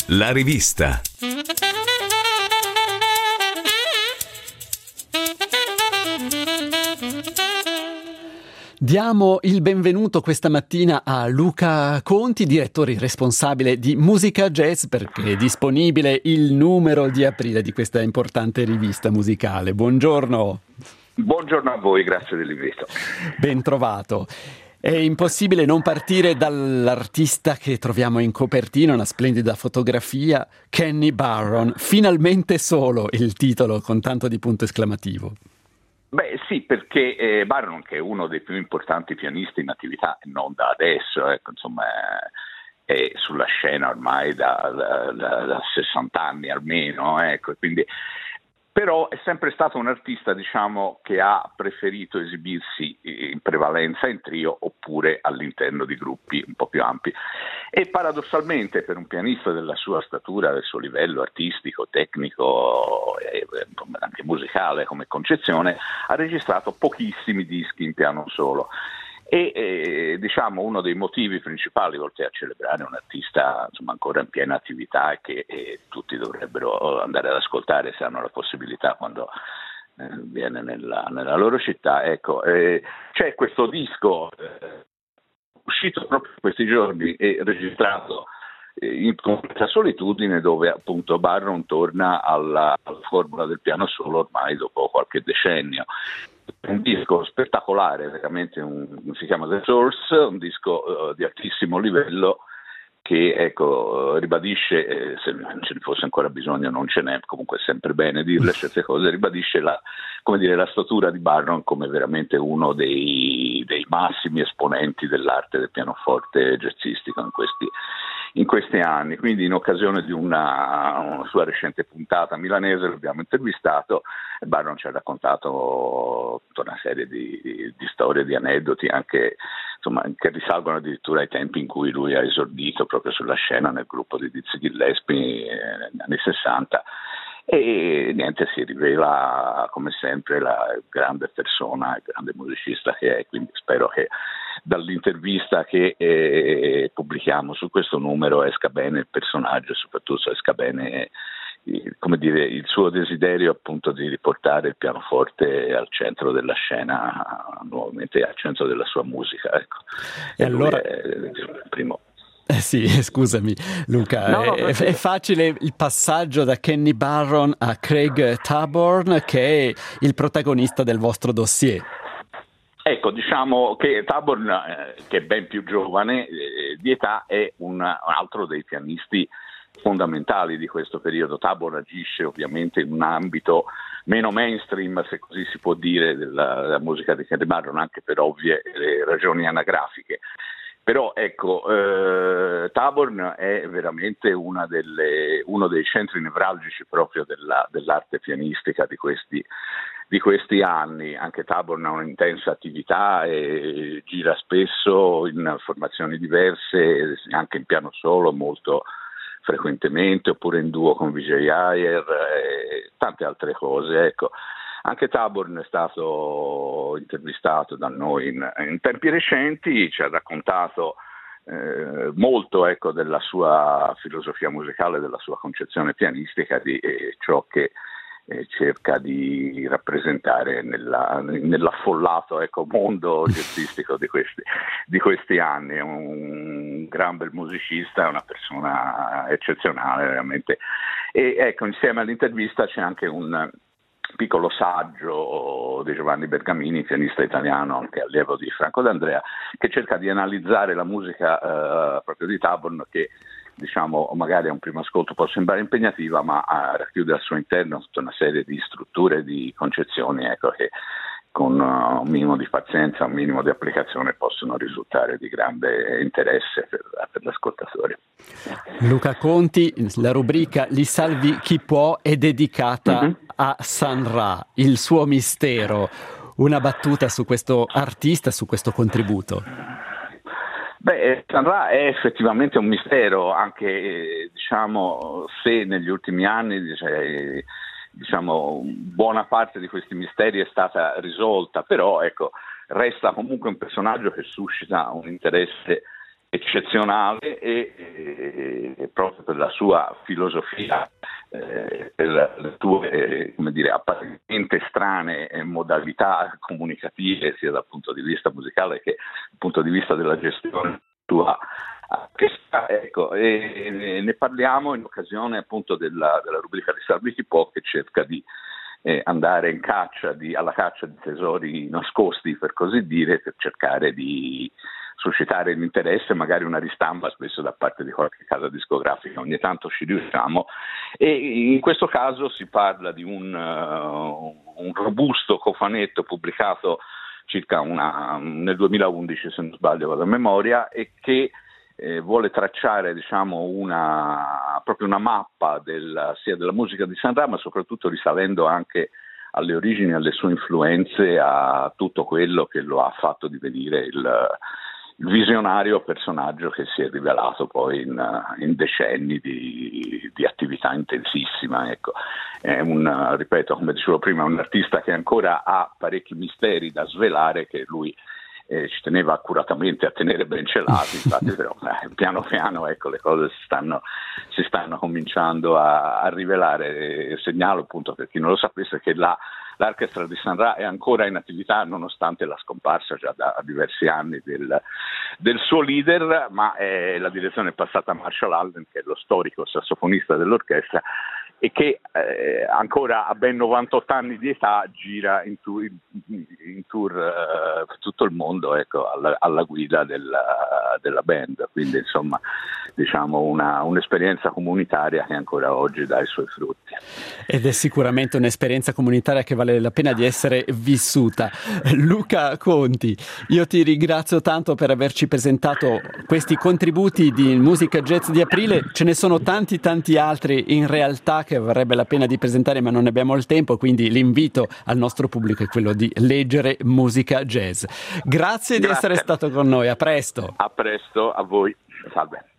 La rivista. Diamo il benvenuto questa mattina a Luca Conti, direttore responsabile di Musica Jazz, perché è disponibile il numero di aprile di questa importante rivista musicale. Buongiorno. Buongiorno a voi, grazie dell'invito. Ben trovato. È impossibile non partire dall'artista che troviamo in copertina, una splendida fotografia, Kenny Barron, finalmente solo il titolo con tanto di punto esclamativo. Beh sì, perché Barron, che è uno dei più importanti pianisti in attività, non da adesso, insomma, è sulla scena ormai da 60 anni almeno, quindi. Però è sempre stato un artista, diciamo, che ha preferito esibirsi in prevalenza in trio oppure all'interno di gruppi un po' più ampi. E paradossalmente per un pianista della sua statura, del suo livello artistico, tecnico e anche musicale come concezione, ha registrato pochissimi dischi in piano solo. E diciamo uno dei motivi principali, oltre a celebrare un artista insomma ancora in piena attività e che tutti dovrebbero andare ad ascoltare se hanno la possibilità quando viene nella loro città, c'è questo disco uscito proprio in questi giorni e registrato in completa solitudine, dove appunto Barron torna alla formula del piano solo ormai dopo qualche decennio. Un disco spettacolare, veramente si chiama The Source, un disco di altissimo livello che ribadisce, se ce ne fosse ancora bisogno non ce n'è, comunque è sempre bene dirle certe cose, ribadisce la statura di Barron come veramente uno dei massimi esponenti dell'arte del pianoforte jazzistico in questi anni. Quindi in occasione di una sua recente puntata milanese l'abbiamo intervistato e Barron ci ha raccontato tutta una serie di storie, di aneddoti anche insomma che risalgono addirittura ai tempi in cui lui ha esordito proprio sulla scena nel gruppo di Dizzy Gillespie negli anni 60 e niente, si rivela come sempre la grande persona, il grande musicista che è, quindi spero che dall'intervista che pubblichiamo su questo numero esca bene il personaggio e soprattutto esca bene il suo desiderio appunto di riportare il pianoforte al centro della scena, nuovamente al centro della sua musica, ecco. E allora lui è il primo. Sì, scusami Luca, è facile il passaggio da Kenny Barron a Craig Taborn, che è il protagonista del vostro dossier. Ecco, diciamo che Taborn, che è ben più giovane di età, è un altro dei pianisti fondamentali di questo periodo. Taborn agisce ovviamente in un ambito meno mainstream, se così si può dire, della musica di Kenny Barron, anche per ovvie ragioni anagrafiche. Però Taborn è veramente uno dei centri nevralgici proprio dell'arte pianistica di questi anni. Anche Taborn ha un'intensa attività e gira spesso in formazioni diverse, anche in piano solo molto frequentemente, oppure in duo con Vijay Iyer e tante altre cose, ecco. Anche Taborn è stato intervistato da noi in tempi recenti, ci ha raccontato molto della sua filosofia musicale, della sua concezione pianistica, di ciò che cerca di rappresentare nell'affollato mondo jazzistico di questi anni. È un gran bel musicista, è una persona eccezionale veramente. E insieme all'intervista c'è anche un piccolo saggio di Giovanni Bergamini, pianista italiano, anche allievo di Franco D'Andrea, che cerca di analizzare la musica proprio di Taborn, che diciamo magari a un primo ascolto può sembrare impegnativa, ma racchiude al suo interno tutta una serie di strutture, di concezioni che con un minimo di pazienza, un minimo di applicazione possono risultare di grande interesse per l'ascoltatore. Luca Conti, la rubrica Li salvi chi può è dedicata a Sun Ra, il suo mistero. Una battuta su questo artista, su questo contributo. Sun Ra è effettivamente un mistero, anche diciamo se negli ultimi anni buona parte di questi misteri è stata risolta, però resta comunque un personaggio che suscita un interesse eccezionale e proprio per la sua filosofia, per le tue come dire, apparentemente strane modalità comunicative sia dal punto di vista musicale che dal punto di vista della gestione tua. Ecco, e ne parliamo in occasione appunto della rubrica di Salvi Chi Può, che cerca di andare in alla caccia di tesori nascosti, per così dire, per cercare di suscitare l'interesse, magari una ristampa spesso da parte di qualche casa discografica. Ogni tanto ci riusciamo, e in questo caso si parla di un robusto cofanetto pubblicato circa nel 2011, se non sbaglio vado a memoria, e che vuole tracciare, diciamo, proprio una mappa sia della musica di Sanremo, ma soprattutto risalendo anche alle origini, alle sue influenze, a tutto quello che lo ha fatto divenire il visionario personaggio che si è rivelato poi in decenni di attività intensissima. Ecco. È ripeto, come dicevo prima, un artista che ancora ha parecchi misteri da svelare, che lui ci teneva accuratamente a tenere ben celati, infatti, però piano piano, ecco, le cose si stanno cominciando a rivelare. Segnalo appunto, per chi non lo sapesse, che l'Orchestra di Sanremo è ancora in attività nonostante la scomparsa già da diversi anni del suo leader, ma la direzione è passata a Marshall Allen, che è lo storico sassofonista dell'orchestra e che ancora a ben 98 anni di età gira in tour per tutto il mondo, ecco, alla guida della band. Quindi insomma, diciamo un'esperienza comunitaria che ancora oggi dà i suoi frutti. Ed è sicuramente un'esperienza comunitaria che vale la pena di essere vissuta. Luca Conti, io ti ringrazio tanto per averci presentato questi contributi di musica jazz di aprile. Ce ne sono tanti altri in realtà che varrebbe la pena di presentare, ma non abbiamo il tempo, quindi l'invito al nostro pubblico è quello di leggere musica jazz. Grazie di essere stato con noi, a presto. A presto, a voi, salve.